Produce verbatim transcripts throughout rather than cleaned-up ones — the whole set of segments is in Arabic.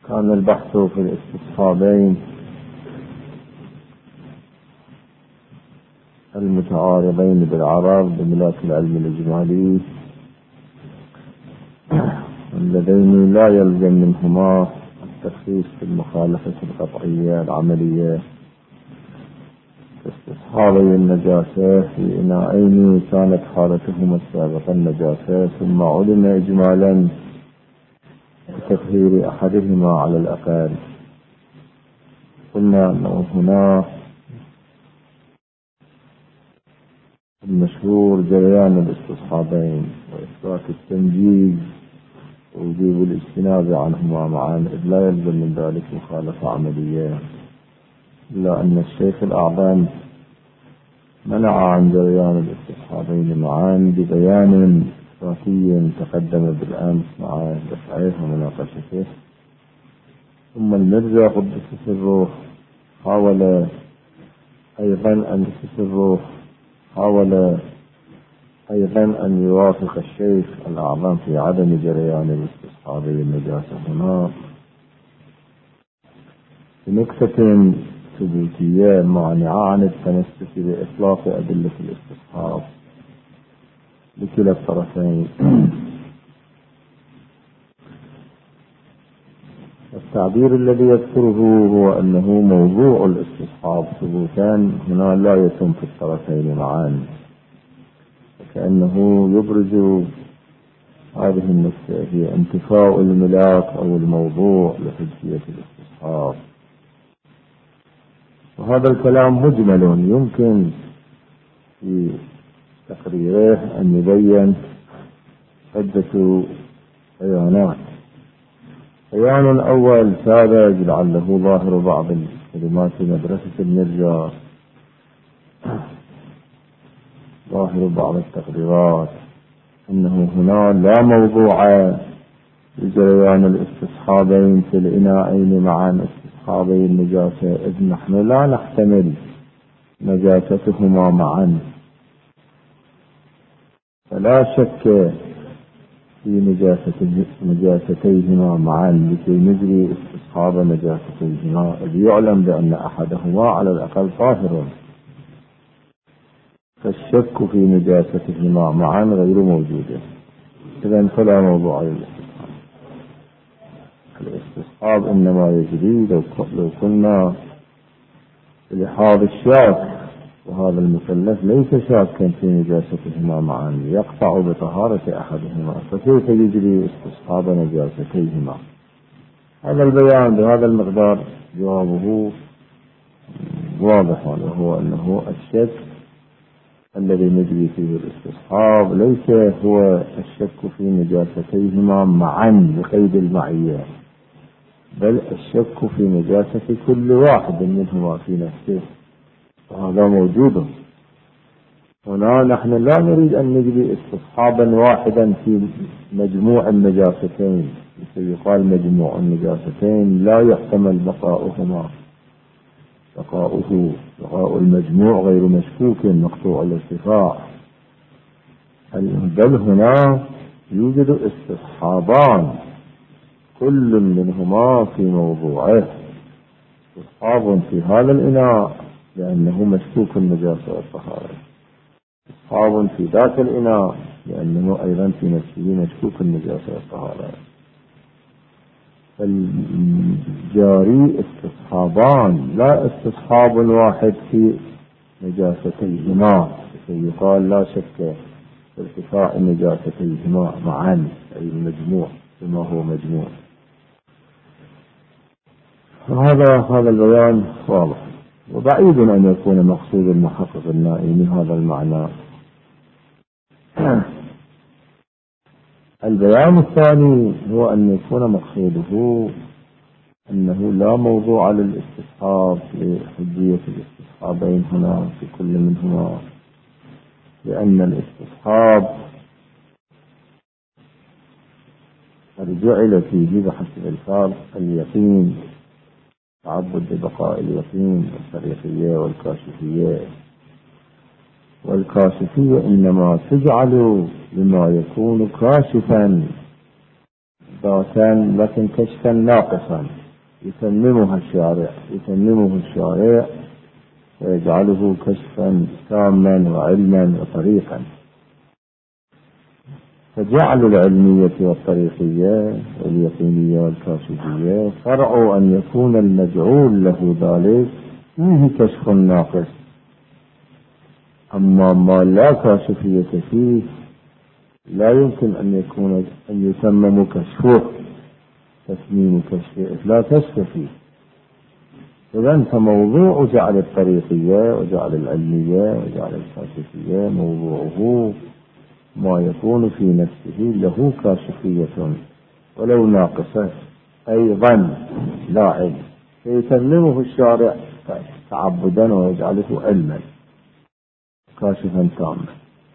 كان البحث في الاستصحابين المتعارضين بالعرب بملاك العلم الإجمالي اللذين لا يلزم منهما التخصيص في المخالفة القطعية العملية استصحابي النجاسة في إناءين كانت حالتهما السابقة النجاسة ثم علم إجمالا بتطهير أحدهما على الأقل. قلنا أنه هنا المشهور جريان الاستصحابين وإثبات التنجيز ووجوب الاجتناب عنهما معا، إذ لا يلزم من ذلك مخالفة عملية، إلا أن الشيخ الأعظم منع عن جريان الاستصحابين معا ببيان إثباتي تقدم بالأمس مع دفعه ومناقشته. ثم المرجع قدس سره حاول أيضا أن سره حاول أيضا أن يوافق الشيخ الأعظم في عدم جريان الاستصحابي النجاسة هنا بنكتة ثبوتية مانعة عن التمسك بإطلاق أدلة الاستصحاب لكلا الطرفين. التعبير الذي يذكره هو أنه موضوع الاستصحاب ثبوتان هنا لا يتم في الطرفين معا، كأنه يبرز هذه النكتة هي انتفاء الملاك أو الموضوع لحجية الاستصحاب. وهذا الكلام مجمل يمكن في تقريره أن يبين عدة بيانات. بيان أول ساذج لعله ظاهر بعض الكلمات في مدرسة المرجع، ظاهر بعض التقريرات أنه هنا لا موضوع لجريان الاستصحابين في الإناءين معا استصحابي النجاسة، إذ نحن لا نحتمل نجاستهما معا، فلا شك في نجاسة نجاستيهما معا لكي نجري استصحاب نجاستيهما، إذ يعلم بأن أحدهما على الأقل طاهر، فالشك في نجاستهما معا غير موجودة. إذن فلا موضوع للاستصحاب. الاستصحاب إنما يجري لو كنا لحاظ الشاك، وهذا المكلف ليس شاكا في نجاستهما معا يقطع بطهارة أحدهما، فكيف يجري استصحاب نجاستيهما؟ هذا البيان بهذا المقدار جوابه واضح، وهو أنه الشك الذي نجري فيه الاستصحاب ليس هو الشك في نجاستيهما معا بقيد المعية، بل الشك في نجاسة كل واحد منهما في نفسه، وهذا موجود. هنا نحن لا نريد أن نجري استصحابا واحدا في مجموع النجاستين، يقال مجموع النجاستين لا يحتمل بقاؤهما، بقاؤه بقاء المجموع غير مشكوك مقطوع الارتفاع، بل هنا يوجد استصحابان كل منهما في موضوعه، استصحاب في هذا الإناء لأنه مشكوك النجاسة والطهارة، استصحاب في ذاك الإناء لأنه أيضا في نفسه مشكوك النجاسة والطهارة، فالجاري استصحابان لا استصحاب واحد في نجاستيهما، يقال لا شك في ارتفاع نجاستيهما معا أي المجموع بما هو مجموع. هذا هذا البيان واضح، وبعيد أن يكون مقصود المحقق النائمي هذا المعنى. البيان الثاني هو أن يكون مقصوده أنه لا موضوع للاستصحاب لحجية الاستصحابين هنا في كل منهما، لأن الاستصحاب قد جعل فيه بحسب الفاظ اليقين، تعبد ببقاء اليقين والطريقية والكاشفية، والكاشفية إنما تجعل لما يكون كاشفا إثباتا لكن كشفا ناقصا يتممها الشارع يتممه الشارع ويجعله كشفا تاما وعلما وطريقا. فجعل العلمية والطريقية واليقينية والكاشفية فرع أن يكون المجعول له ذلك فيه كشف ناقص، أما ما لا كاشفية فيه لا يمكن أن يكون أن يتمم كشفه تسميم كشفه لا كشف فيه. إذن فموضوع جعل الطريقية وجعل العلمية وجعل الكاشفية موضوعه ما يكون في نفسه له كاشفية ولو ناقصة أيضا لا علم، فيتممه الشارع تعبدا ويجعله علما كاشفا تاما.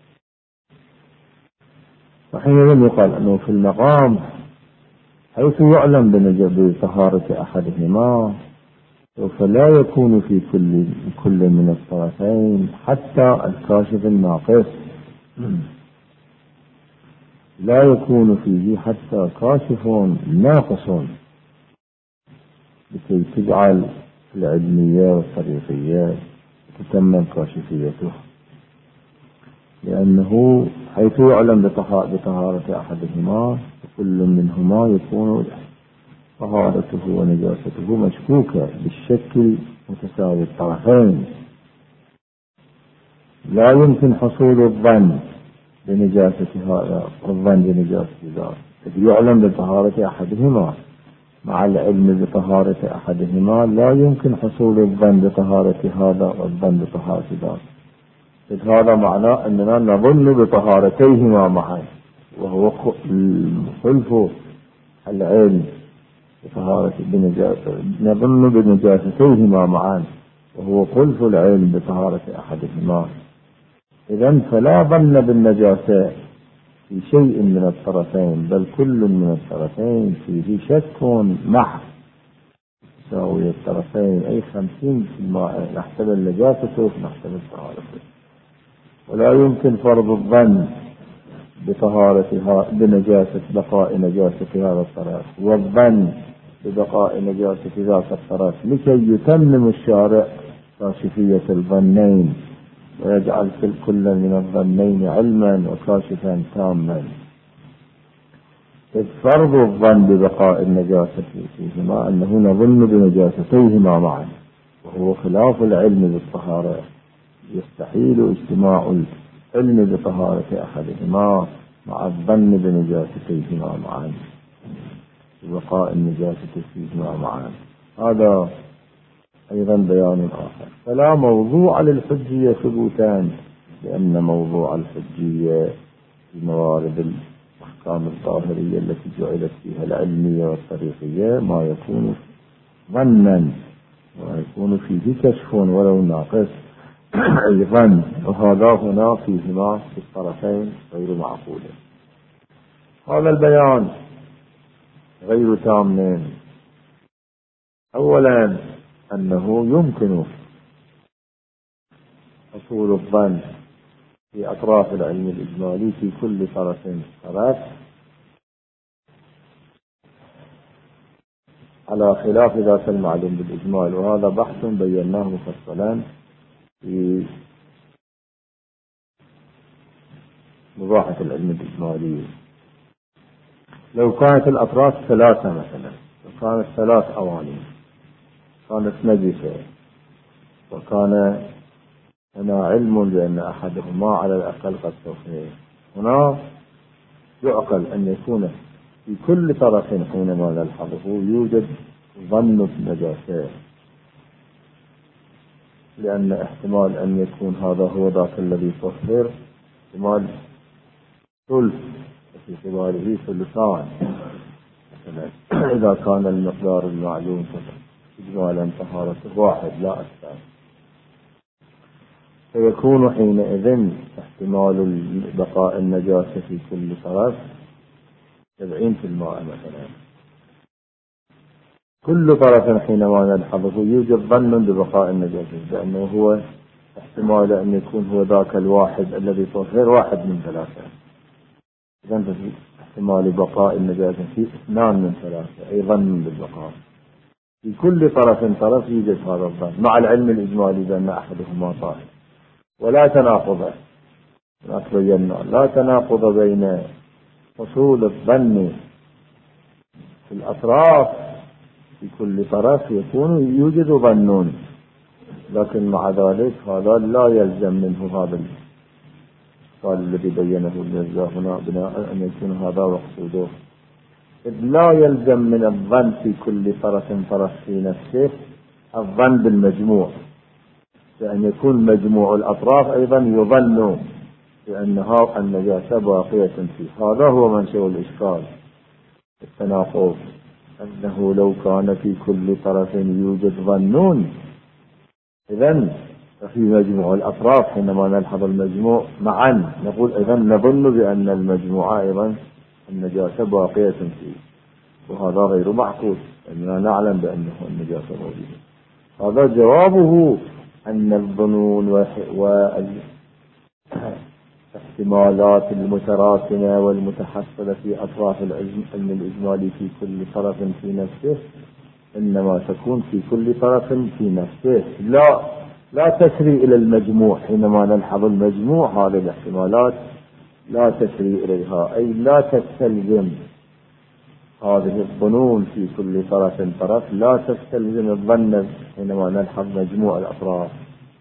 وحينئذ يقال أنه في المقام حيث يعلم بطهارة أحدهما فلا يكون في كل كل من الطرفين حتى الكاشف الناقص لا يكون فيه حتى كاشف ناقص لكي تجعل العلمية والطريقية تتمم كاشفيته، لأنه حيث يعلم بطهارة أحدهما كل منهما يكون طهارته ونجاسته مشكوكة بالشكل متساوي الطرفين، لا يمكن حصول الظن بنجاسة هذا والظن بنجاسة ذاك، إذ يعلم بطهارة أحدهما مع العلم بطهارة أحدهما لا يمكن حصول الظن بطهارة هذا والظن بطهارة ذاك، إذ هذا معناه أننا نظن بطهارتيهما معا، وهو خلف العلم بطهارة بنجاسة نظن بنجاستيهما معا وهو خلف العلم بطهارة أحدهما. إذن فلا ظن بالنجاسة في شيء من الطرفين، بل كل من الطرفين فيه شك محض تساوي الطرفين أي خمسين في الماء نحتمل نجاسته نحتمل طهارته، ولا يمكن فرض الظن بطهارتها بنجاسة بقاء نجاسة هذا الطرف والظن ببقاء نجاسة ذاك الطرف لكي يتمم الشارع كاشفية الظنين ويجعل في كل من الظنين علما وكاشفا تاما. إذ فرض الظن ببقاء النجاسة فيهما أنه نظن بنجاستيهما معا، وهو خلاف العلم بالطهارة، يستحيل اجتماع العلم بطهارة أحدهما مع الظن بنجاستيهما معا ببقاء النجاسة فيهما معا. هذا أيضا بيان آخر. فلا موضوع للحجية ثبوتان، لأن موضوع الحجية في موارد الأحكام الظاهرية التي جعلت فيها العلمية والطريقية ما يكون ظنا ويكون فيه كشف ولو ناقص أيضا، وهذا هنا فيهما في الطرفين غير معقول. هذا البيان غير تام. أولا أنه يمكن حصول الظن في أطراف العلم الإجمالي في كل طرف طرف على خلاف ذاك المعلوم بالإجمال، وهذا بحث بيناه مفصلا في مباحث العلم الإجمالي. لو كانت الأطراف ثلاثة مثلا، لو كانت ثلاث أواني كانت نجسة وكان هنا علم بأن أحدهما على الأقل قد طهر، هنا يعقل أن يكون في كل طرف حينما نلحظه يوجد ظن النجاسة، لأن احتمال أن يكون هذا هو ذاك الذي طهر احتمال ثلث في اعتباره ثلثان مثلا إذا كان المقدار المعلوم إجمالا طهارته واحد لا أكثر، فيكون حينئذ احتمال بقاء النجاسة في كل طرف سبعين في الماء مثلا. كل طرف حينما نلحظه يوجد ظن ببقاء النجاسة، لأنه هو احتمال أن يكون هو ذاك الواحد الذي طهر واحد من ثلاثة، إذن احتمال بقاء النجاسة في اثنان من ثلاثة، أي ظن بالبقاء. في كل طرف طرف يوجد هذا الظن مع العلم الإجمالي بأن أحدهما طاهر، ولا تناقض. بينا لا تناقض بين حصول الظن في الأطراف في كل طرف يكون يوجد ظنون، لكن مع ذلك هذا لا يلزم منه هذا قال الذي بينه المرزا هنا بناء أن يكون هذا مقصوده. لا يلزم من الظن في كل طرف طرف في نفسه الظن بالمجموع، لأن يكون مجموع الأطراف أيضا يظن بأنها النجاسة باقية فيه. هذا هو منشأ الإشكال التناقض، أنه لو كان في كل طرف يوجد ظنون إذن في مجموع الأطراف حينما نلحظ المجموع معا نقول إذن نظن بأن المجموعة أيضا النجاسة باقية فيه، وهذا غير معقول لأننا نعلم بأنه النجاسة موجودة. هذا جوابه أن الظنون والاحتمالات المتراكمة والمتحصلة في أطراف العلم الإجمالي في كل طرف في نفسه إنما تكون في كل طرف في نفسه، لا لا تسري إلى المجموع. حينما نلحظ المجموع هذه الاحتمالات لا تسري إليها، أي لا تستلزم هذه الظنون في كل طرف طرف، لا تستلزم الظن حينما نلحظ مجموع الأطراف.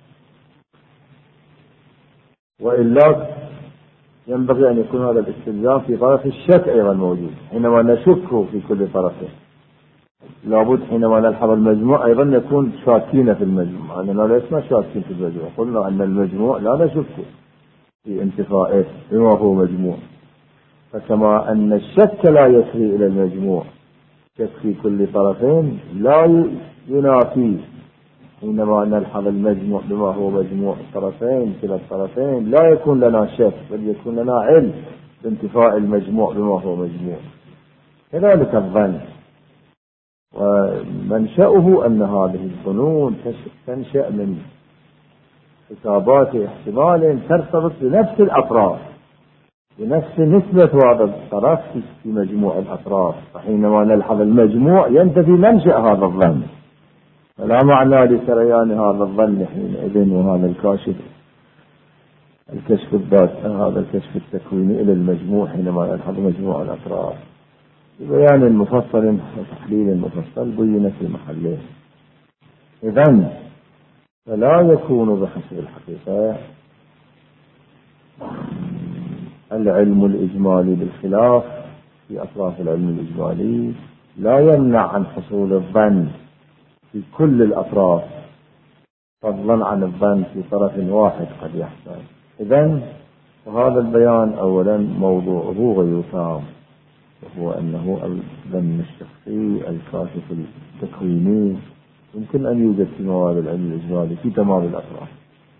وإلا ينبغي أن يكون هذا الاستلزام في طرف الشك أيضا موجود، حينما نشك في كل طرف لابد حينما نلحظ المجموع أيضا نكون شاكين في المجموع، أننا لسنا شاكين في المجموع. قلنا أن المجموع لا نشك في انتفائه بما هو مجموع، فكما أن الشك لا يسري إلى المجموع، شك في كل طرفين لا ينافي حينما نلحظ المجموع بما هو مجموع الطرفين كلا الطرفين لا يكون لنا شك، بل يكون لنا علم بانتفاء المجموع بما هو مجموع. كذلك الظن، ومنشأه أن هذه الظنون تنشأ من حسابات احتمال ترتبط بنفس الأطراف، بنفس نسبة هذا الطرف في مجموع الأطراف، فحينما نلحظ المجموع ينتفي منشأ هذا الظن، فلا معنى لسريان هذا الظن حينئذ. وهذا الكاشف الكشف الذات هذا الكشف التكويني إلى المجموع حينما نلحظ مجموع الأطراف ببيان مفصل وتحليل مفصل بين في محله. إذن فلا يكون بحسب الحقيقة العلم الإجمالي بالخلاف في أطراف العلم الإجمالي لا يمنع عن حصول الظن في كل الأطراف، فضلا عن الظن في طرف واحد قد يحصل. إذن وهذا البيان أولا موضوعه غير تام، وهو أنه الظن الشخصي الكاشف التكويني يمكن أن يوجد في مواد العلم الإجمالي في تمام الأطراف.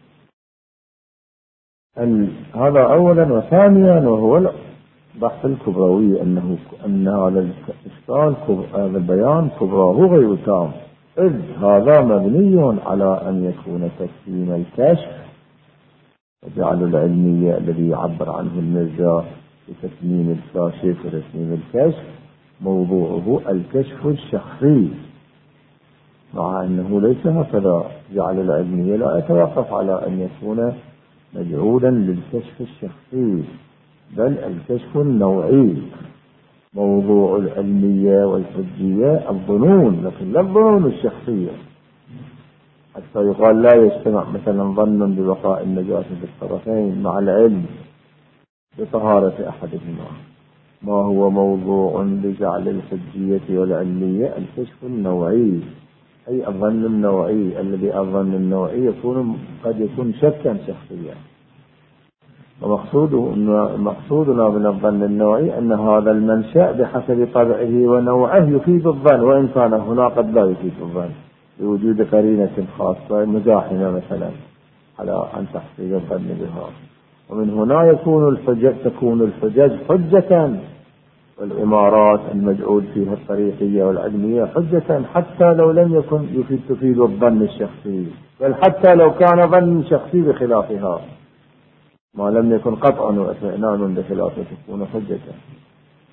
هذا أولا. وثانيا وهو بحث الكبروي، أنه أن هذا الإشكال هذا البيان كبراه غير تام، إذ هذا مبني على أن يكون تسليم الكشف وجعل العلمية الذي يعبر عنه المرزا بتسليم الكاشف وتسليم الكشف موضوعه الكشف الشخصي، مع أنه ليس هكذا. جعل العلمية لا يتوقف على أن يكون مجعولا للكشف الشخصي، بل الكشف النوعي. موضوع العلمية والحجية الظنون، لكن لا الظنون الشخصية، حتى يقال لا يجتمع مثلا ظن ببقاء النجاسة في الطرفين مع العلم بطهارة أحدهما. ما هو موضوع لجعل الحجية والعلمية الكشف النوعي، أي الظن النوعي، الذي الظن النوعي يكون قد يكون شكا شخصيا. ومقصوده مقصودنا من الظن النوعي أن هذا المنشأ بحسب طبعه ونوعه يفيد الظن، وإن كان هنا قد لا يفيد الظن بوجود قرينة خاصة مزاحمة مثلا على أن تحصيل الظن بها. ومن هنا يكون الحجج تكون الحجج حجة، والإمارات المجعول فيها الطريقية والعلمية حجة، حتى لو لم يكن يفيد تفيد الظن الشخصي، بل حتى لو كان ظن شخصي بخلافها ما لم يكن قطعا واطمئنان بخلافه تكون حجة.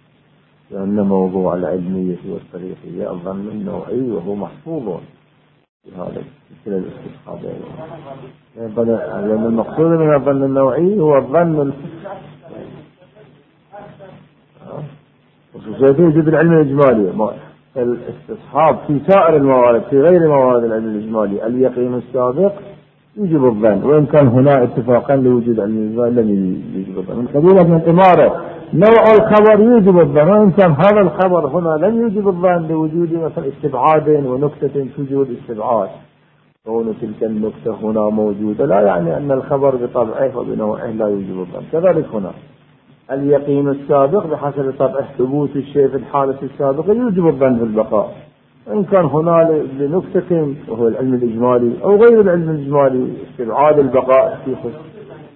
لأن موضوع العلمية والطريقية الظن النوعي وهو محفوظ في هذا كلا الاستصحابين، لأن المقصود من الظن النوعي هو الظن خصوصيته يوجد العلم الإجمالي. الاستصحاب في سائر الموارد في غير موارد العلم الإجمالي اليقين السابق يوجب الظن، وإن كان هنا اتفاقا لوجود علم الإجمالي لم يوجب الظن. من قبيلة من إمارة نوع الخبر يوجب الظن، وإن كان هذا الخبر هنا لم يوجب الظن لوجود مثلا استبعاد ونكتة توجد استبعاد، كون تلك النكتة هنا موجودة لا يعني أن الخبر بطبعه وبنوعه لا يوجب الظن. كذلك هنا اليقين السابق بحسب طبعه ثبوت الشيء في الحالة السابقة يوجب الظن في البقاء، وإن كان هنا لنكتة وهو العلم الإجمالي أو غير العلم الإجمالي استبعاد البقاء في خصوص.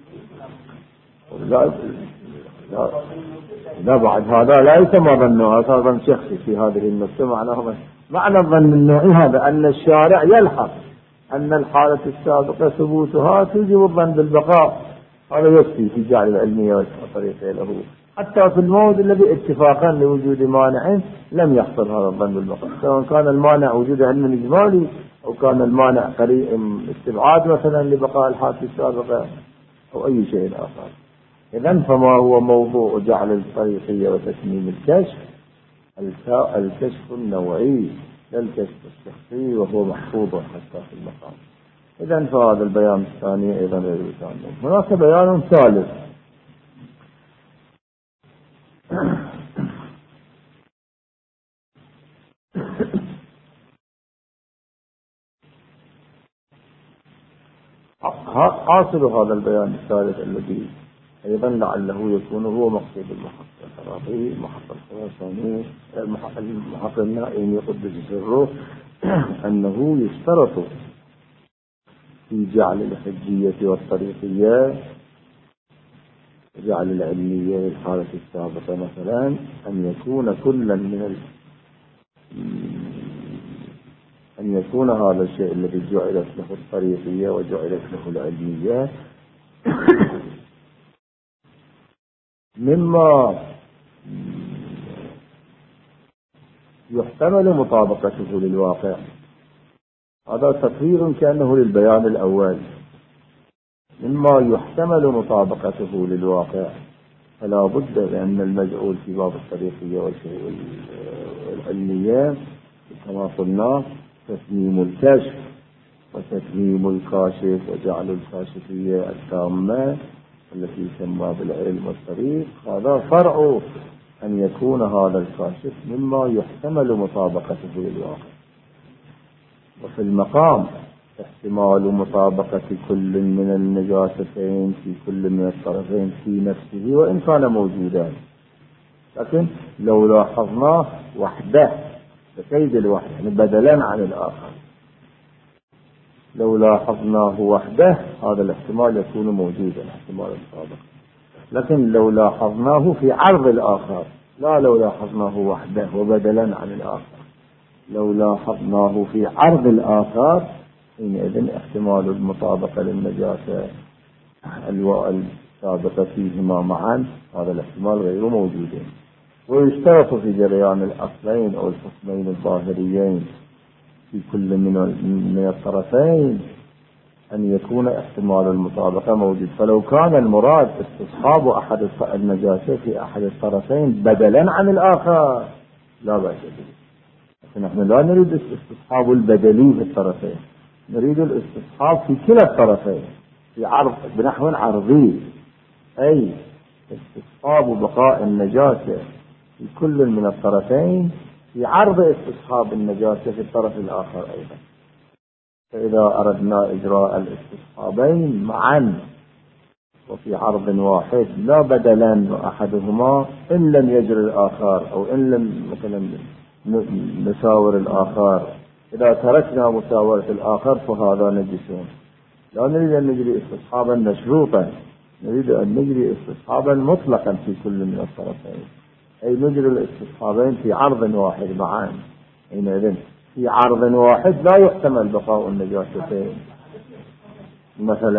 لا, لا, لا بعد هذا لا يسمى ظن، هذا ظن شخصي في هذه النكتة. معناه معنى الظن النوعي هذا أن الشارع يلحق أن الحالة السابقة ثبوتها توجب الظن بالبقاء، هذا يكفي في جعل العلمية والطريقة له، حتى في الموضع الذي اتفاقا لوجود مانع لم يحصل هذا الظن بالبقاء، سواء كان المانع وجود علم إجمالي أو كان المانع قريب استبعاد مثلا لبقاء الحالة السابقة أو أي شيء آخر. إذن فما هو موضوع جعل الطريقية وتسميم الكشف؟ الكشف النوعي لا الكشف الشخصي، وهو محفوظ حتى في المقام. إذن فهذا البيان الثاني أيضا غير الثاني. هناك بيان ثالث حاصل هذا البيان الثالث الذي أيضا لعله يكون هو مقصود المحقق الخرافي المحقق الخراساني المحقق النائم يقدس سره، أنه يشترط في جعل الحجية والطريقية جعل العلمية للحالة السابقة مثلا أن يكون كلا من ال... أن يكون هذا الشيء الذي جعلت له الطريقية وجعلت له العلمية مما يحتمل مطابقته للواقع. هذا تقرير كأنه للبيان الأول، مما يحتمل مطابقته للواقع، فلا بد لأن المجعول في باب الطريقية والعلمية كما قلنا تسميم الكشف وتسميم الكاشف وجعل الكاشفية التامة التي يسمى بالعلم والطريق. هذا فرع أن يكون هذا الكاشف مما يحتمل مطابقته للواقع. وفي المقام احتمال مطابقة كل من النجاستين في كل من الطرفين في نفسه وإن كان موجودا، لكن لو لاحظناه وحده بقيد الوحده يعني بدلا عن الآخر، لو لاحظناه وحده هذا الاحتمال يكون موجودا احتمال المطابقة، لكن لو لاحظناه في عرض الآخر، لا لو لاحظناه وحده وبدلا عن الآخر، لو لاحظناه في عرض الآخر حينئذ احتمال المطابقة للنجاسة السابقة فيهما معا هذا الاحتمال غير موجود. ويشترط في جريان الأصلين أو الحكمين الظاهريين في كل من من الطرفين أن يكون احتمال المطابقة موجود. فلو كان المراد استصحاب أحد النجاسة في أحد الطرفين بدلا عن الآخر لا بأس به، لكن نحن لا نريد استصحاب البدلي في الطرفين، نريد الاستصحاب في كلا الطرفين في عرض بنحو عرضي، أي استصحاب بقاء النجاسة في كل من الطرفين في عرض استصحاب النجاسة في الطرف الآخر أيضا. فإذا أردنا إجراء الاستصحابين معا وفي عرض واحد لا بدلا أحدهما إن لم يجري الآخر أو إن لم مثلا نساور الآخر، إذا تركنا مساورة الآخر فهذا نجسون. لا نريد أن نجري استصحابا مشروطا، نريد أن نجري استصحابا مطلقا في كل من الطرفين، أي نجري الاستصحابين في عرض واحد معا. حينئذ في عرض واحد لا يحتمل بقاء النجاستين، مثلا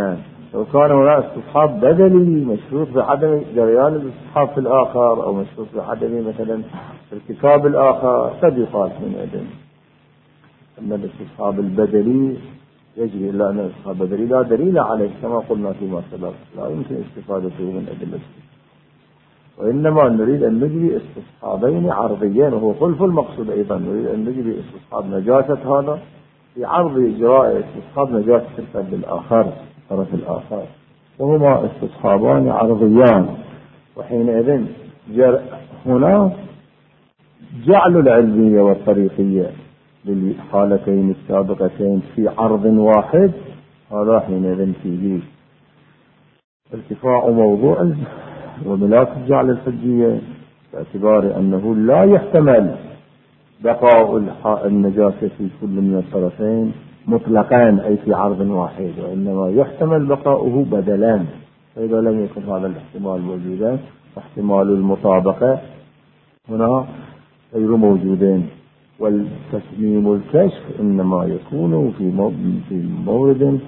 لو كان هناك استصحاب بدلي مشروط بعدم جريان الاستصحاب في الآخر أو مشروط بعدم مثلا ارتكاب الآخر قد يقال من أدم أن الاستصحاب البدلي يجري إلا أن الاستصحاب البدلي لا دليل عليه كما قلنا فيما سبق، لا يمكن استفادته من أدلة، وإنما نريد أن نجري استصحابين عرضيين، وهو خلف المقصود أيضا. نريد أن نجري استصحاب نجاسة هذا في عرض إجراء استصحاب نجاسة الفرد الآخر الطرف الآخر، وهما استصحابان عرضيان. وحينئذ هنا جعل العلمية والطريقية للحالتين السابقتين في عرض واحد، هذا حينئذ فيه ارتفاع موضوع وملاك جعل الحجية، باعتبار أنه لا يحتمل بقاء النجاسة في كل من الطرفين مطلقا أي في عرض واحد، وإنما يحتمل بقاؤه بدلان. فإذا لم يكن هذا الاحتمال موجودا فاحتمال المطابقة هنا غير موجودين، والتسميم الكشف إنما يكون في مورد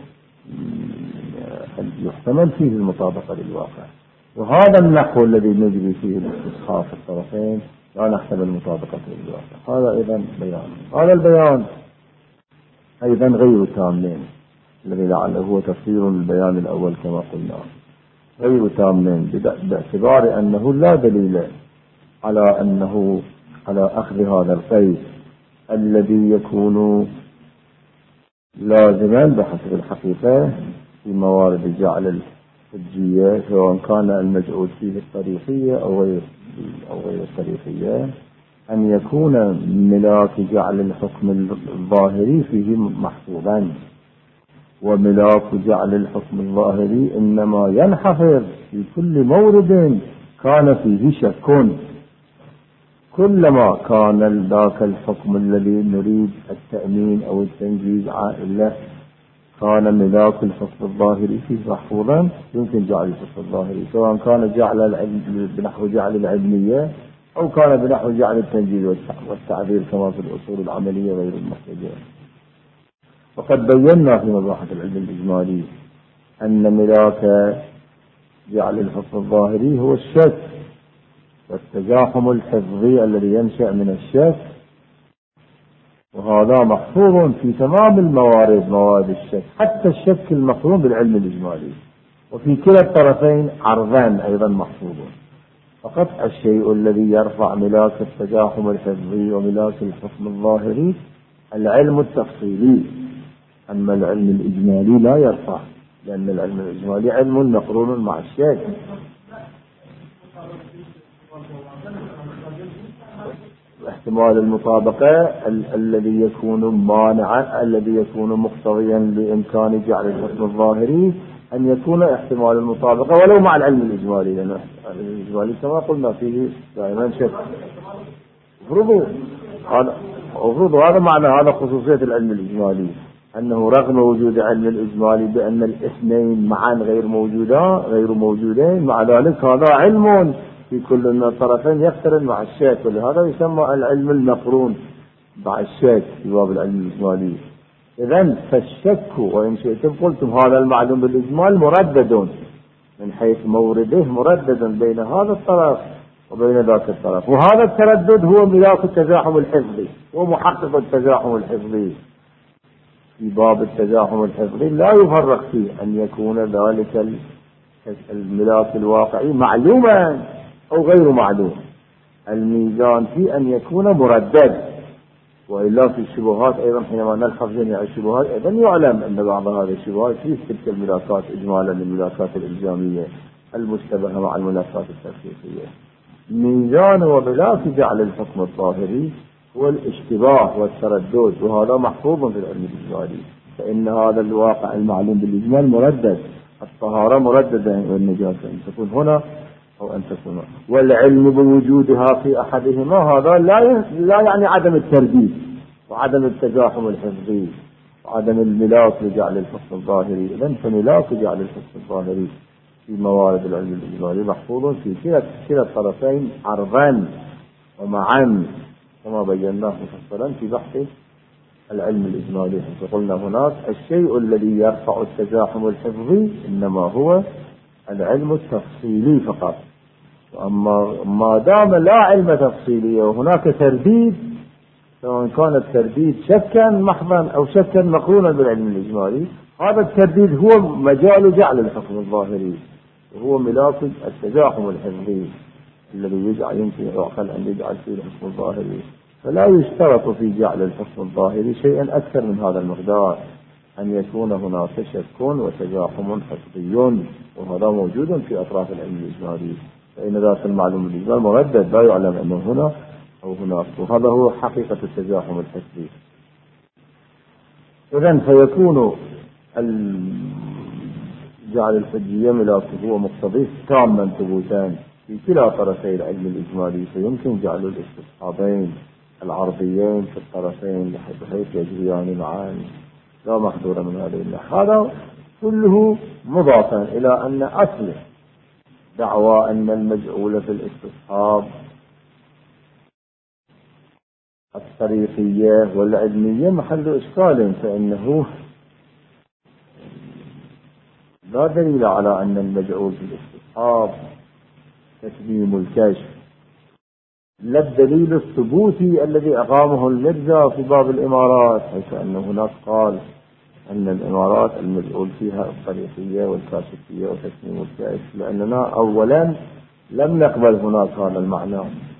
يحتمل فيه المطابقة للواقع. وهذا النحو الذي نجري فيه الاستصحاب في الطرفين لا نحتمل المطابقة للواقع. هذا أيضا بيان. هذا البيان أيضا غير تامين، الذي لعله هو تفسير البيان الأول كما قلنا، غير تامين باعتبار أنه لا دليل على أنه على أخذ هذا القيد الذي يكون لازما بحسب الحقيقة في موارد جعل الحجية، سواء كان المجعول فيه الطريقية أو غير أو غير الطريقية، أن يكون ملاك جعل الحكم الظاهري فيه محفوظا. وملاك جعل الحكم الظاهري إنما ينحفظ في كل مورد كان فيه شك. كلما كان ذاك الحكم الذي نريد التأمين أو التنجيز عائلة كان ملاك الحكم الظاهري فيه محفوظا، يمكن جعل الحكم الظاهري سواء كان جعل العلم بنحو جعل العلمية أو كان بنحو جعل التنجيز والتعبير كما في الأصول العملية غير المحتجة. وقد بينا في مباحث العلم الإجمالي أن ملاك جعل الحكم الظاهري هو الشك والتزاحم الحفظي الذي ينشأ من الشك، وهذا محفوظ في تمام الموارد، موارد الشك، حتى الشك المقرون بالعلم الإجمالي، وفي كلا الطرفين عرضان أيضا محفوظ. فقط الشيء الذي يرفع ملاك التزاحم الحفظي وملاك الحكم الظاهري العلم التفصيلي، أما العلم الإجمالي لا يرفع، لأن العلم الإجمالي علم مقرون مع الشك. احتمال المطابقة ال- الذي يكون مانعا، الذي يكون مقتضيا لإمكان جعل الحكم الظاهري أن يكون احتمال المطابقة ولو مع العلم الإجمالي، لأن العلم الإجمالي كما قلنا فيه دائما شك. افرضوا هذا افرضوا هذا معنى هذا خصوصية العلم الإجمالي، أنه رغم وجود علم الإجمالي بأن الاثنين معا غير موجودان غير موجودين، مع ذلك هذا علم في كل من الطرفين يقترن مع الشك، ولهذا يسمى العلم المقرون مع الشك في باب العلم الإجمالي. إذن فالشك وإن شئتم قلتم هذا المعلوم بالإجمال مردد من حيث مورده، مردد بين هذا الطرف وبين ذاك الطرف، وهذا التردد هو ملاك التزاحم الحفظي ومحقق التزاحم الحفظي. في باب التزاحم الحفظي لا يفرق فيه أن يكون ذلك الملاك الواقعي معلوما أو غير معلوم، الميزان في أن يكون مردد. وإلا في الشبهات أيضا حينما نلحظ جميع الشبهات أيضا يعلم أن بعض هذه الشبهات في تلك الملاكات إجمالا للملاكات الإلزامية المشتبهة مع الملاكات التفسيرية. ميزان وملاك جعل الحكم الظاهري هو الاشتباه والتردد، وهذا محفوظ في العلم الإجمالي، فإن هذا الواقع المعلوم بالإجمال مردد، الطهارة مرددة والنجاسة أن تكون هنا أو أن تكون هنا، والعلم بوجودها في أحدهما هذا لا لا يعني عدم الترديد وعدم التزاحم الحفظي وعدم الملاك لجعل الحكم الظاهري. إذن فملاك جعل الحكم الظاهري في موارد العلم الإجمالي محفوظ في كلا كلا الطرفين عرضا ومعا، كما بيناه مفصلا في بحث العلم الإجمالي. قلنا هناك الشيء الذي يرفع التزاحم الحفظي إنما هو العلم التفصيلي فقط. أما ما دام لا علم تفصيلي وهناك ترديد، سواء كان الترديد شكا محضا أو شكا مقرونا بالعلم الإجمالي، هذا الترديد هو مجال جعل الحكم الظاهري، وهو ملاك التزاحم الحفظي الذي يجعل يمكن يعقل أن يجعل فيه الحكم الظاهري. فلا يشترط في جعل الحكم الظاهري شيئا أكثر من هذا المقدار، أن يكون هناك شك وتزاحم حفظي، وهذا موجود في أطراف العلم الإجمالي، فإن ذات المعلوم الإجمالي مردد لا يعلم أنه هنا أو هناك، وهذا هو حقيقة التزاحم الحفظي. إذن فيكون جعل الحجية ملاكه هو مقتضيه تاما ثبوتان في كلا طرفي العلم الإجمالي، فيمكن جعل الاستصحابين العرضيين في الطرفين بحيث يجريان معا لا محذور من هذه الناحية. هذا كله مضافا إلى أن أصل دعوى أن المجعول في الاستصحاب الطريقية والعلمية محل إشكال، فإنه لا دليل على أن المجعول في الاستصحاب تسليم الكشف، لا الدليل الثبوتي الذي أقامه المرزا في باب الإمارات، حيث أنه هناك قال أن الإمارات المجعول فيها الطريقية والكاشفية وتسليم الكشف، لأننا أولا لم نقبل هناك هذا المعنى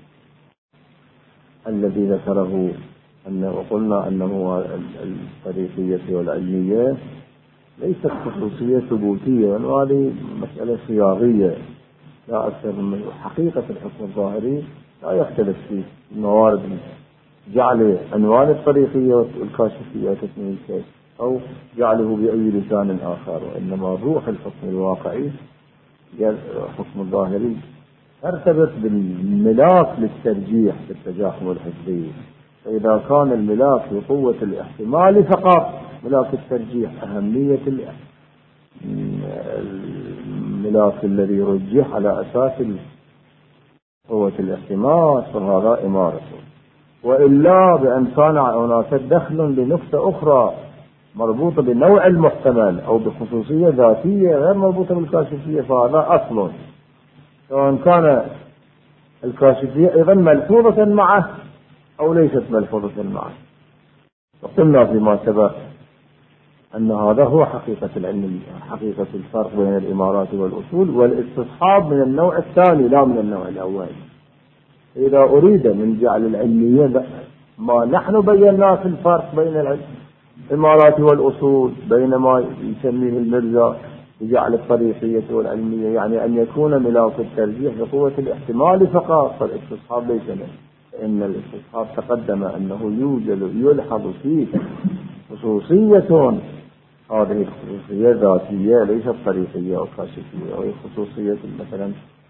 الذي ذكره، أنه قلنا أنه الطريقية والعلمية ليست خصوصية ثبوتية، وهذه مسألة صياغية لا أكثر من حقيقة الحكم الظاهري لا يختلف في الموارد، جعل عنوان الطريقية والكاشفية وتسمية الكشف أو جعله بأي لسان آخر، وإنما روح الحكم الواقعي الحكم الظاهري ترتبط بالملاك للترجيح في التزاحم الحفظي. فإذا كان الملاك في قوة الاحتمال فقط، ملاك الترجيح أهمية الملاك الذي يرجح على أساس قوة الاحتمال، فهذا إمارته. وإلا بأن كان هناك دخل لنقطة أخرى مربوطة بنوع المحتمل أو بخصوصية ذاتية غير مربوطة بالكاشفية، فهذا أصل، سواء كان الكاشفية أيضا ملحوظة معه أو ليست ملحوظة معه. وقلنا فيما سبق أن هذا هو حقيقة العلم، حقيقة الفرق بين الإمارات والأصول، والاستصحاب من النوع الثاني لا من النوع الأول. إذا أريد من جعل العلمية ما نحن بيناه في الفرق بين الإمارات والأصول، بين ما يسميه المرزا بجعل الطريقية والعلمية، يعني أن يكون ملاك الترجيح بقوة الاحتمال فقط، فالاستصحاب ليس له، فإن الاستصحاب تقدم أنه يوجد يلحظ فيه خصوصية، هذه الخصوصية ذاتية ليست طريقية أو كاشفية، وهي خصوصية مثلا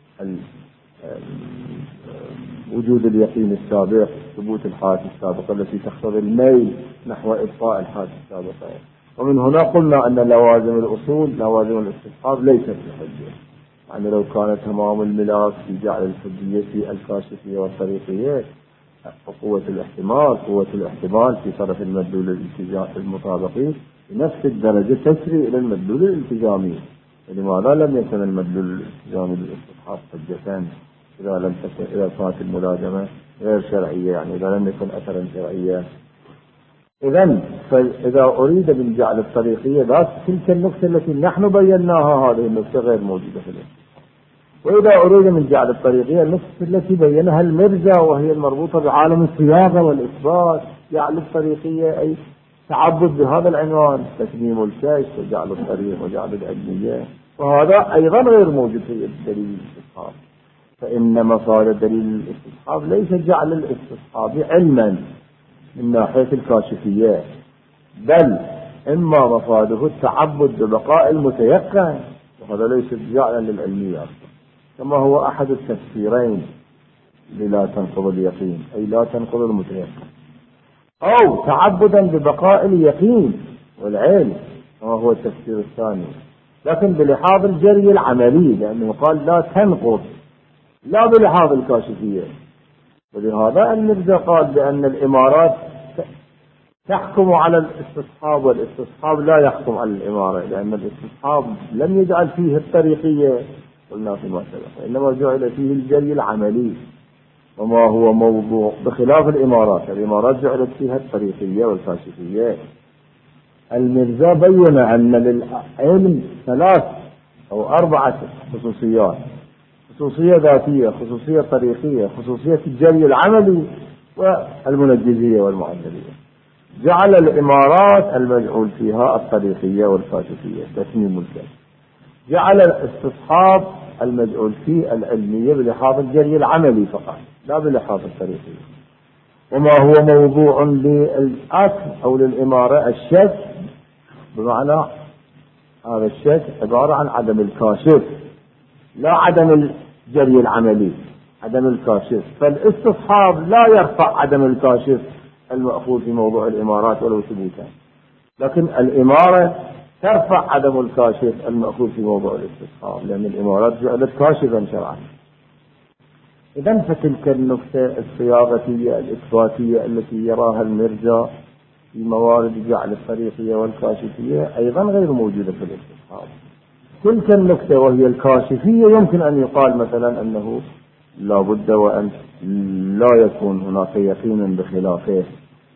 وجود اليقين السابق، ثبوت الحالة السابقة التي تقتضي الميل نحو إبقاء الحالة السابقة. ومن هنا قلنا أن لوازم الأصول لوازم الاستصحاب ليست بحجة، يعني لو كان تمام الملاك في جعل الحجية الكاشفية والطريقية قوة الاحتمال، قوة الاحتمال في طرف المدلول المطابقي بنفس الدرجة تسري إلى المدلول الالتزامي. لماذا لم يكن المدلول الالتزامي للاستصحاب حجة إذا لم تكن إذا كانت الملازمة غير شرعية، يعني إذا لم يكن أثرا شرعيا؟ إذن فإذا أريد من جعل الطريقية ذات تلك النقطة التي نحن بيناها، هذه النقطة غير موجودة في الاستصحاب. وإذا أريد من جعل الطريقية النقطة التي بينها المرزا وهي المربوطة بعالم الصياغة والإثبات، جعل الطريقية أي تعبد بهذا العنوان، تسليم الكشف وجعل الطريق وجعل العلمية، وهذا أيضا غير موجود في دليل الاستصحاب. فإن مصادر دليل الاستصحاب ليس جعل الاستصحاب علما من ناحية الكاشفية، بل إما مفاده التعبد ببقاء المتيقن، وهذا ليس جعلا للعلمية أصلا، كما هو أحد التفسيرين للا تنقض اليقين، أي لا تنقض المتيقن، أو تعبدا ببقاء اليقين والعلم كما هو التفسير الثاني، لكن بلحاظ الجري العملي، لأنه قال لا تنقض، لا بلحاظ الكاشفية. ولهذا المرزا قال بأن الإمارات تحكم على الاستصحاب، والاستصحاب لا يحكم على الإمارة، لأن الاستصحاب لم يجعل فيه الطريقية قلنا فيما سبق، إنما جعل فيه الجري العملي وما هو موضوع، بخلاف الإمارات. الإمارات جعلت فيها الطريقية والكاشفية. المرزا بين أن للعلم ثلاث أو أربعة خصوصيات: خصوصية ذاتية، خصوصية طريقية، خصوصية الجري العملي، والمنجزية والمعدلية. جعل الإمارات المجعول فيها الطريقية والكاشفية تسميم الكلام، جعل الاستصحاب المجعول فيه العلمية بلحاظ الجري العملي فقط لا بلحاظ الطريقية. وما هو موضوع للأصل أو للإمارة الشك، بمعنى هذا الشك عبارة عن عدم الكاشف لا عدم الجري العملي، عدم الكاشف. فالاستصحاب لا يرفع عدم الكاشف المأخوذ في موضوع الإمارات ولو ثبوتا، لكن الإمارة ترفع عدم الكاشف المأخوذ في موضوع الاستصحاب، لأن الإمارات جعلت كاشفا شرعا. إذن فتلك النكتة الصياغتية الإثباتية التي يراها المرجع في موارد جعل الطريقية والكاشفية أيضا غير موجودة في الاستصحاب. تلك النكتة وهي الكاشفية يمكن أن يقال مثلا أنه لا بد وأن لا يكون هناك يقين بخلافه،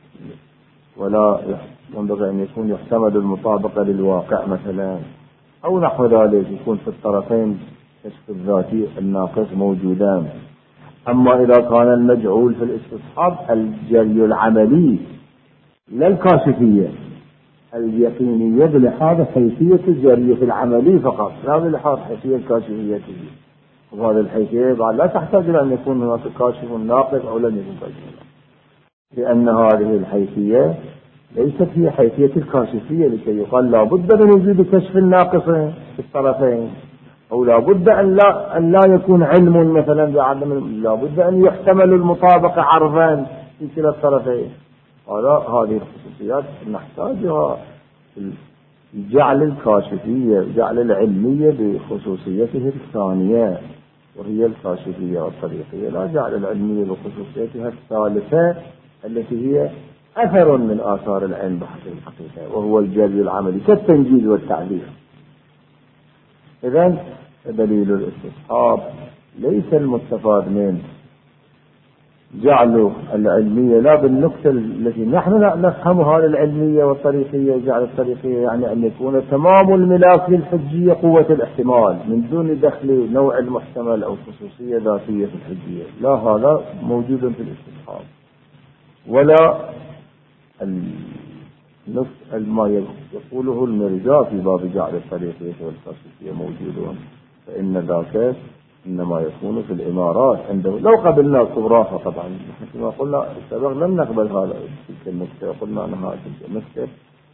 ولا ينبغي أن يكون يحتمل المطابقة للواقع مثلا، أو نحو ذلك، يكون في الطرفين كشف الذاتي الناقص موجودان. أما إذا كان المجعول في الاستصحاب الجري العملي لا الكاشفية، اليقينية بلحاظ حيثية الجري في العملي فقط لا بلحاظ حيثية الكاشفية، وهذه الحيثية بعد لا تحتاج إلى أن يكون هناك كاشف ناقص أو لن يكون كاشف، لأن هذه الحيثية ليست هي حيثية الكاشفية لكي يقال لا بد من وجود كشف ناقص في الطرفين، أو لا بد أن لا, أن لا يكون علم مثلا بعدم، لا بد أن يحتمل المطابقة عرضا في كلا الطرفين. هذا هذه الخصوصيات نحتاجها جعل الكاشفية جعل العلمية بخصوصيته الثانية وهي الكاشفية والطريقية، لا جعل العلمية بخصوصيتها الثالثة التي هي أثر من آثار العلم بحقيقة وهو الجري العملي كالتنجيز والتعليل. إذن دليل الاستصحاب ليس المستفاد من جعل العلمية لا بالنقطة التي نحن نفهمها للعلمية والطريقية. جعل الطريقية يعني أن يكون تمام الملاك للحجية قوة الاحتمال من دون دخل نوع المحتمل أو خصوصية ذاتية في الحجية، لا هذا موجود في الاستصحاب. ولا ما يقوله المرجع في باب جعل الطريقية والخصوصية موجودون، فإن ذاك إنما يكون في الإمارات عنده. لو قبلنا كبراها طبعا نحن كما قلنا السابق لم نقبل هذا تلك النكتة، قلنا أنها تلك النكتة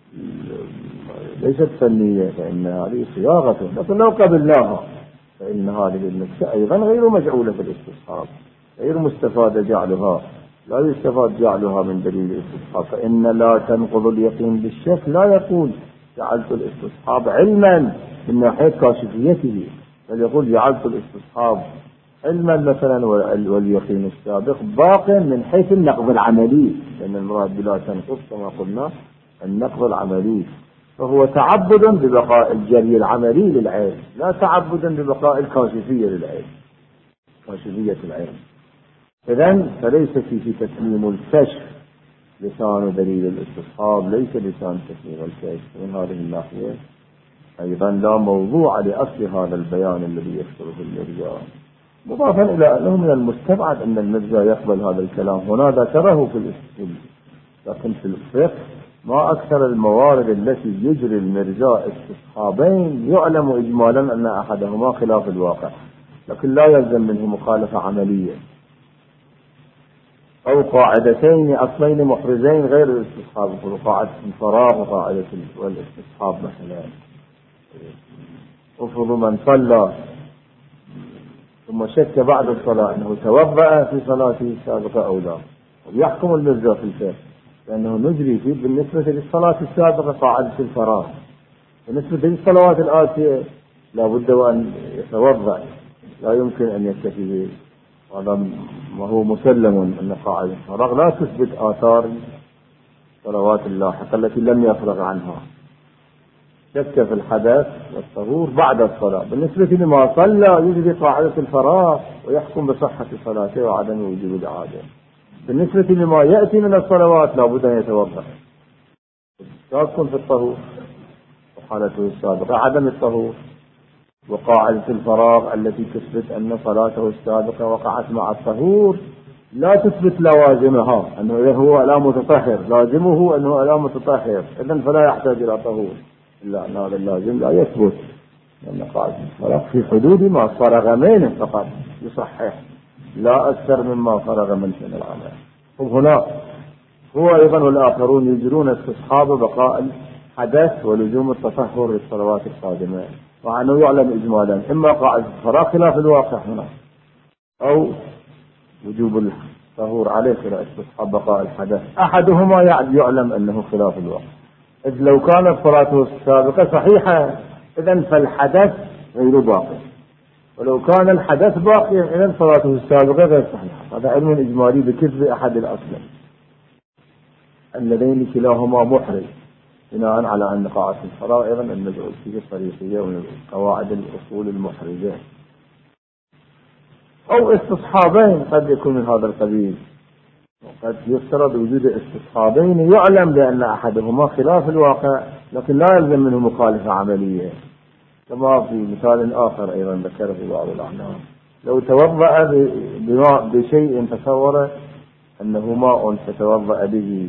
ليست فنية فإن هذه صياغته، لكن لو قبلناها فإن هذه النكتة أيضا غير مجعولة في الاستصحاب، غير مستفاد جعلها، لا يستفاد جعلها من دليل الاستصحاب. فإن لا تنقض اليقين بالشك لا يقول جعلت الاستصحاب علما من ناحية كاشفيته، بل يقول جعلت الاستصحاب علما مثلا واليقين السابق باق من حيث النقض العملي، لأن المراد بلا تنقض كما قلنا النقض العملي، فهو تعبد ببقاء الجري العملي للعلم لا تعبد ببقاء الكاشفية للعلم، كاشفية العلم. إذن فليس في تسليم الكشف لسان دليل الاستصحاب، ليس لسان تسليم الكشف من هذه الناحية أيضا لا موضوع لأصل هذا البيان الذي يذكره المرجع، مضافا إلى أنه من المستبعد أن المرجع يقبل هذا الكلام. هنا ذكره في الاستدلال، لكن في الفقه ما أكثر الموارد التي يجري المرجع استصحابين يعلم إجمالا أن أحدهما خلاف الواقع، لكن لا يلزم منه مخالفة عملية، أو قاعدتين أصلين محرزين غير الاستصحاب، قاعدة الفراغ وقاعدة والاستصحاب مثلا. افرض من صلى ثم شك بعد الصلاة أنه توضأ في صلاته السابقة أو لا، ويحكم المرجع في الفقه لأنه نجري فيه بالنسبة للصلاة السابقة قاعدة الفراغ، بالنسبة للصلوات الآتية لا بد وأن يتوضأ، لا يمكن أن يكتفي به. هذا ما هو مسلم أن قاعدة الفراغ لا تثبت آثار الصلوات اللاحقة التي لم يفرغ عنها، شك في الحدث والطهور بعد الصلاة. بالنسبة لما صلى يجري قاعدة الفراغ ويحكم بصحة صلاته وعدم وجوب الإعادة. بالنسبة لما يأتي من الصلوات لابد أن يتوضأ، شاك في الطهور وحالته السابقة عدم الطهور، وقاعدة الفراغ التي تثبت أن صلاته السابقة وقعت مع الطهور لا تثبت لوازمها، أنه هو لا متطهر، لازمه أنه لا متطهر، إذن فلا يحتاج إلى طهور، إلا أن هذا اللازم لا يثبت، لأن قاعدة الفراغ في حدود ما فرغ منه فقط يصحح، لا أكثر مما فرغ منه من العمل. وهنا هو أيضا والآخرون يجرون استصحاب بقاء الحدث ولزوم التطهر للصلوات القادمة، مع أنه يعلم إجمالا إما قاعدة الفراغ خلاف الواقع هنا، أو وجوب الطهور عليه خلاف استصحاب بقاء الحدث، أحدهما يعلم أنه خلاف الواقع. إذ لو كانت صلاته السابقة صحيحة إذن فالحدث غير باقي، ولو كان الحدث باقي إذن صلاته السابقة غير صحيحة. هذا علم إجمالي بكذب أحد الأصلين اللذين كلاهما محرز، بناء على أن قاعدة الفراغ أيضا المدعو فيه الصريحية ومن قواعد الأصول المحرزة، أو استصحابين قد يكون من هذا القبيل، وقد يفترض وجود استصحابين يعلم بأن أحدهما خلاف الواقع لكن لا يلزم منه مخالفة عملية، كما في مثال آخر أيضا ذكره بعض الأحناف، لو توضأ بشيء تصور أنه ماء فتوضأ به،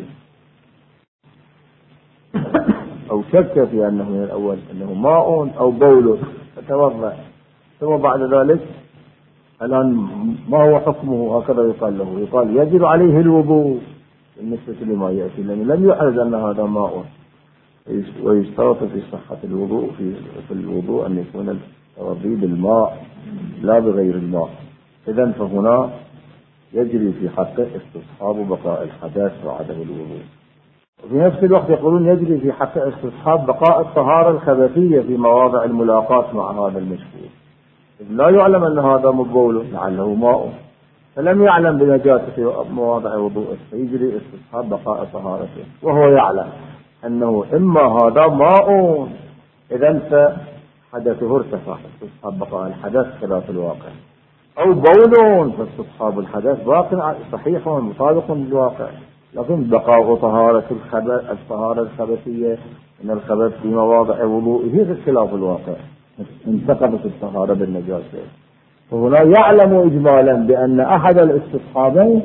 أو شك في أنه من الأول أنه ماء أو بول فتوضأ، ثم بعد ذلك الآن ما هو حكمه؟ هكذا يقال له، يقال يجب عليه الوضوء بالنسبة لما يأتي، لأنه لم يحرز أن هذا ماء، ويشترط في صحة الوضوء في, في الوضوء أن يكون التوضي بالماء لا بغير الماء. إذن فهنا يجري في حقه استصحاب بقاء الحدث وعدم الوضوء. وفي نفس الوقت يقولون يجري في حقه استصحاب بقاء الطهارة الخبثية في مواضع الملاقاة مع هذا المشهور، إذ لا يعلم أن هذا مبول لعله ماء، فلم يعلم بنجاسة مواضع وضوءه، فيجري استصحاب بقاء طهارته، وهو يعلم أنه إما هذا ماء إذن فحدثه ارتفع، استصحاب بقاء الحدث خلاف الواقع، أو بول فاستصحاب الحدث باق صحيح ومطابق للواقع، لكن بقاء طهارة الخبث الطهارة الخبثية من الخبث في مواضع وضوئه في خلاف الواقع، انتقضت الطهارة بالنجاسة. وهنا يعلم إجمالا بأن أحد الاستصحابين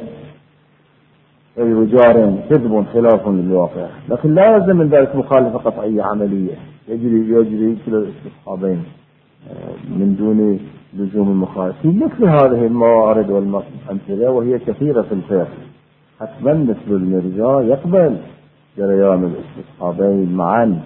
غير جار كذب خلاف للواقع، لكن لا يلزم من ذلك مخالفة قطعية عملية، يجري يجري كلا الاستصحابين من دون لزوم المخالفة في مثل هذه الموارد والأمثلة، وهي كثيرة في الفقه. حتما مثل المرجاء يقبل جريان الاستصحابين معا،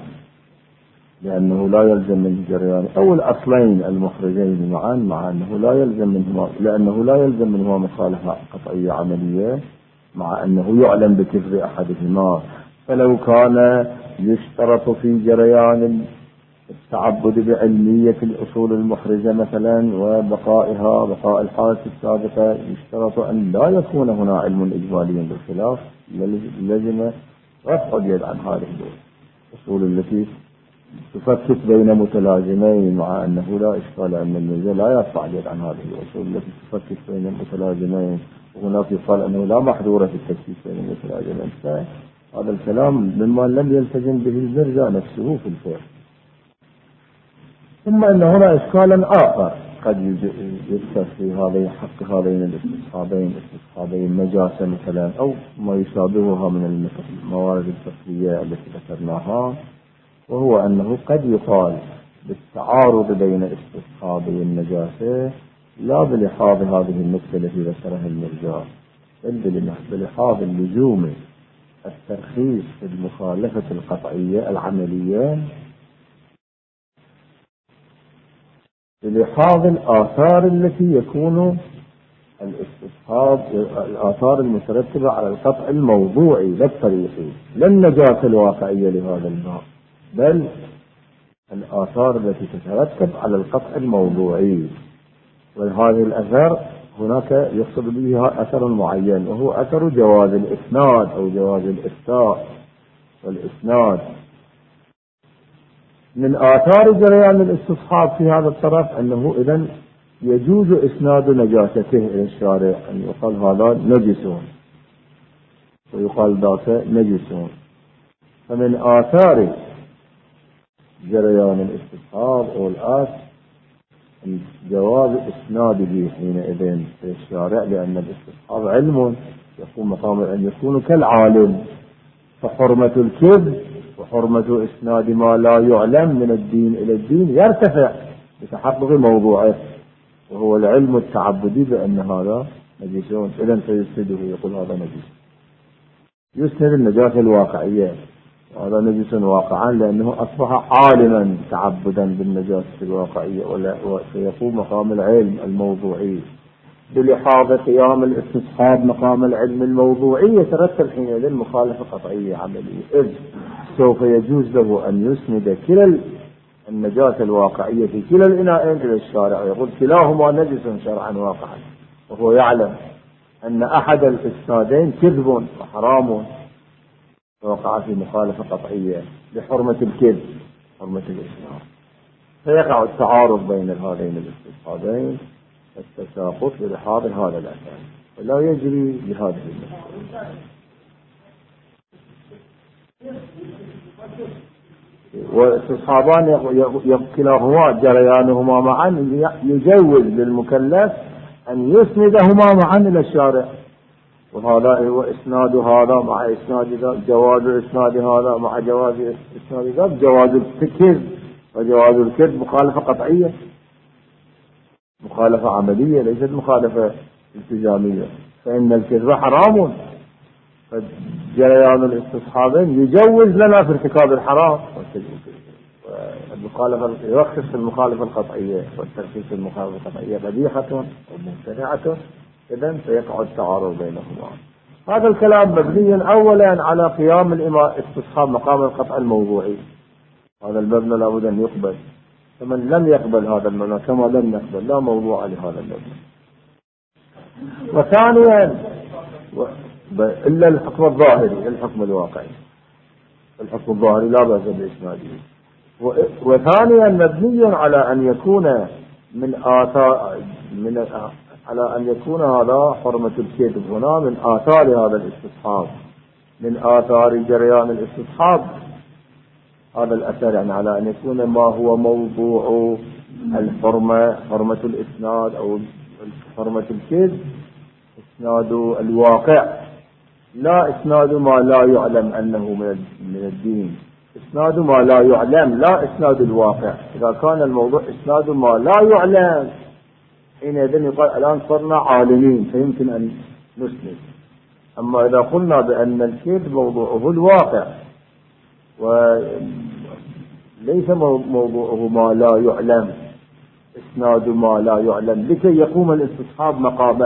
لأنه لا يلزم من جريان أو الأصلين المخرجين معا، مع أنه لا يلزم منهما لأنه لا يلزم منهما مخالفة قطعية عملية، مع أنه يعلم بكفر أحدهما. فلو كان يشترط في جريان التعبد بعلمية الأصول المحرجة مثلا وبقائها بقاء الحالة السابقة، يشترط أن لا يكون هنا علم إجمالي بالخلاف، لازم رفع اليد عن هذه الأصول التي تفكك بين متلازمين، مع أنه لا إشكال أن الميزة لا يرفع اليد عن هذه الأصول التي تفكك بين المتلازمين، وهناك يقال أنه لا محظورة في التفكيك بين المتلازمين. هذا الكلام مما لم يلتزم به المرجع نفسه في الفقه. ثم أن هنا إشكالا آخر قد يذكر في هذه حق هذين الاستصحابين استصحابين نجاسة مثلا أو ما يشابهها من الموارد الفقهية التي ذكرناها، وهو أنه قد يقال بالتعارض بين استصحابي النجاسة لا بلحاظ هذه النقطة التي ذكرها المرجع، بل بلحاظ اللزوم الترخيص في المخالفة القطعية العملية بلحاظ الآثار التي يكون الاستصحاب الآثار المترتبة على القطع الموضوعي لا الطريقي، لا النجاسة الواقعية لهذا الماء، بل الآثار التي تترتب على القطع الموضوعي. وهذه الأثر هناك يقصد بها أثر معين، وهو أثر جواز الإسناد أو جواز الإفتاء، والإسناد. من آثار جريان الاستصحاب في هذا الطرف أنه إذن يجوز إسناد نجاسته إلى الشارع، أن يقال هذا نجس ويقال ذاك نجس. فمن آثار جريان الاستصحاب أو الآثار جواز إسناده حينئذ في الشارع، لأن الاستصحاب علم يكون مقام أن يكون كالعالم. فحرمة الكذب وحرمة إسناد ما لا يعلم من الدين إلى الدين يرتفع بتحقق موضوعه، وهو العلم التعبدي بأن هذا نجس. إذن فيسنده يقول هذا نجس، يسند النجاسة الواقعية، وهذا نجس واقعا لأنه أصبح عالما تعبدا بالنجاسة الواقعية، وسيقوم مقام العلم الموضوعي. بلحاظ قيام الاستصحاب مقام العلم الموضوعي يترتب حينئذ مخالفة قطعية عملية، إذ سوف يجوز له أن يسند كلا النجاسة الواقعية في كلا الإناءين إلى الشارع ويقول كلاهما نجس شرعا واقعا، وهو يعلم أن أحد الإسنادين كذب وحرام وقع في مخالفة قطعية لحرمة الكذب حرمة الإسلام، فيقع التعارض بين هذين الاستصحابين التساقط بلحاظ هذا الأساس، ولا يجري بهذه المسألة. والاستصحابان كلاهما جريانهما معا يجوز للمكلف أن يسندهما معا إلى الشارع، وهذا هو إسناد هذا مع إسناد ذاك، جواز إسناد هذا مع جواز إسناد ذاك، جواز الكذب وجواز الكذب مخالفة قطعية، مخالفة عملية ليست مخالفة التزامية، فإن الكذب حرام، فجريان الاستصحابين يجوز لنا في ارتكاب الحرام، والمخالفة يرخص المخالفة القطعية، والترخيص المخالفة القطعية قبيحة وممتنعة، إذن سيقع التعارض بينهما. هذا الكلام مبني أولا على قيام الاستصحاب مقام القطع الموضوعي، هذا المبنى لابد أن يقبل، فمن لم يقبل هذا المبنى كما لم يقبل لا موضوع لهذا المبنى. وثانيا إلا الحكم الظاهري، الحكم الواقعي، الحكم الظاهري لا بأس بإسناده. وثانيا مبني على أن يكون من آثار من على أن يكون هذا حرمة الكذب هنا من آثار هذا الاستصحاب، من آثار جريان الاستصحاب هذا الأثر، يعني على أن يكون ما هو موضوع الحرمة حرمة الإسناد أو حرمة الكذب إسناد الواقع، لا إسناد ما لا يعلم أنه من الدين، إسناد ما لا يعلم لا إسناد الواقع. إذا كان الموضوع إسناد ما لا يعلم حينئذ يقال الآن صرنا عالمين فيمكن أن نسند. أما إذا قلنا بأن الكذب موضوعه الواقع وليس موضوعه ما لا يعلم إسناد ما لا يعلم لكي يقوم الاستصحاب مقامه،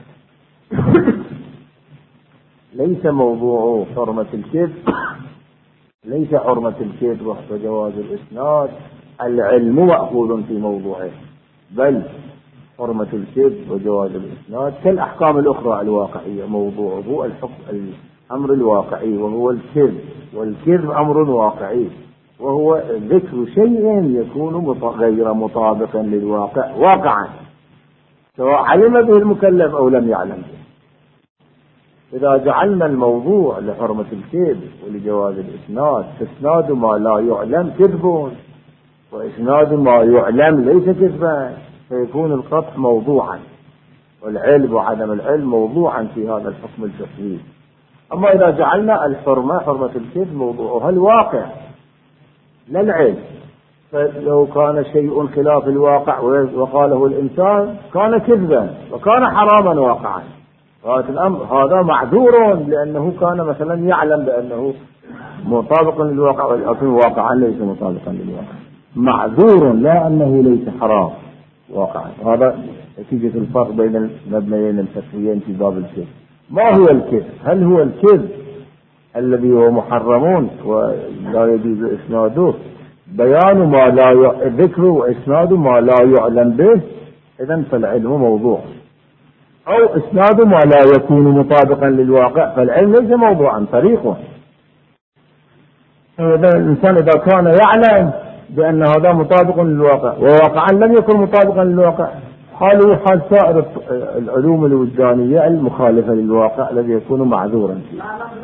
ليس موضوع حرمة الكذب ليس حرمة الكذب وجواز الإسناد العلم مأخوذ في موضوعه، بل حرمة الكذب وجواز الإسناد كالأحكام الأخرى الواقعية موضوعه الحكم الأمر الواقعي وهو الكذب، والكذب أمر واقعي وهو ذكر شيء يكون غير مطابقا للواقع واقعا سواء علم به المكلف أو لم يعلم به. إذا جعلنا الموضوع لحرمة الكذب ولجواز الإسناد فإسناد ما لا يعلم كذب وإسناد ما يعلم ليس كذبا، فيكون القطع موضوعا والعلم وعدم العلم موضوعا في هذا الحكم الفقهي. أما إذا جعلنا الحرمة حرمة الكذب موضوعها الواقع لا العلم، فلو كان شيء خلاف الواقع وقاله الإنسان كان كذبا وكان حراما واقعا، هذا الأمر هذا معذور لأنه كان مثلا يعلم بأنه مطابقا للواقع ولكن واقعا ليس مطابقا للواقع، معذور لا أنه ليس حرام واقعا. هذا نتيجة الفرق بين المبنيين الفقهيين في باب الكذب. ما هو الكذب؟ هل هو الكذب الذي هو محرمون ولا يجوز إسناده بيان ما لا ي... ذكر وإسناد ما لا يعلم به، إذن فالعلم موضوع، أو إسناد ما لا يكون مطابقا للواقع فالعلم ليس موضوعا طريقه. الإنسان إذا كان يعلم بأن هذا مطابق للواقع وواقعا لم يكن مطابقا للواقع، حاله حال سائر العلوم الوجدانية المخالفة للواقع الذي يكون معذورا فيه.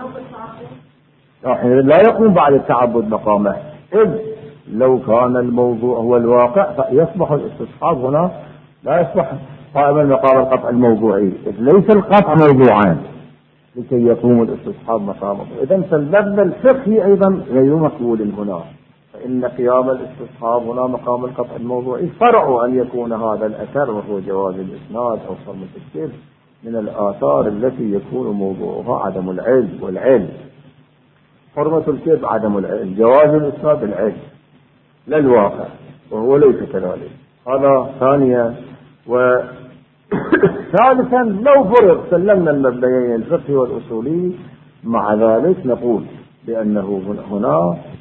لا يقوم بعد التعبد مقامه، إذ لو كان الموضوع هو الواقع فيصبح الاستصحاب هنا لا يصبح قائما مقام القطع الموضوعي، إذ ليس القطع موضوعان لكي يقوم الاستصحاب مقامه. إذن فالمبنى الفقهي أيضا غير مقبول هنا، فإن قيام الاستصحاب هنا مقام القطع الموضوعي فرع أن يكون هذا الأثر وهو جواز الإسناد أو صمة الكذب من الآثار التي يكون موضوعها عدم العلم، والعلم حرمة الكذب عدم العلم، جواز الإسناد العلم لا الواقع، وهو ليس كذلك. هذا ثانيا. وثالثا لو فرض سلمنا المبنيين الفقهي والأصولي، مع ذلك نقول بأنه هنا